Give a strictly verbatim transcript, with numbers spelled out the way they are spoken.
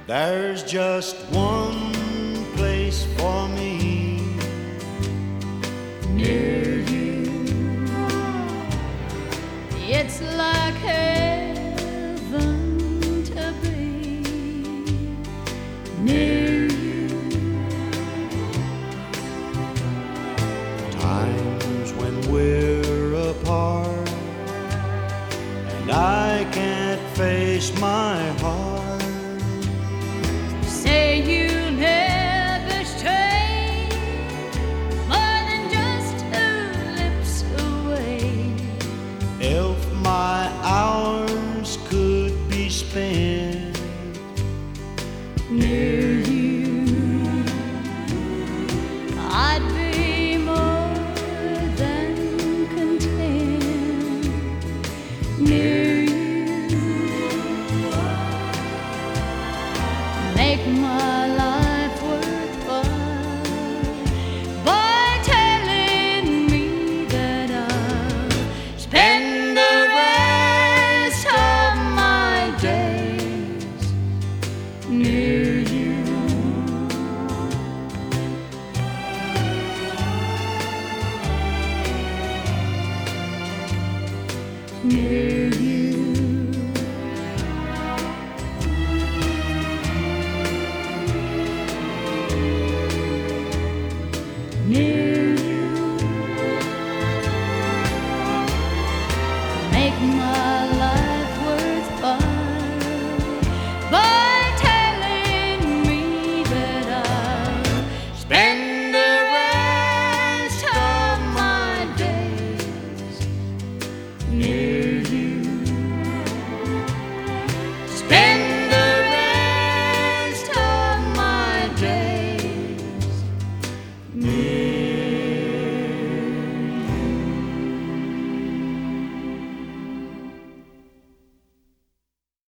There's just one place for me near you. It's like heaven to be near you. Times when we're apart and I can't face my heart. Say you never stray more than just two lips away. If my hours could be spent near you, I'd be more than content near you. Make my life worthwhile by telling me that I'll spend the rest of my days near you. Near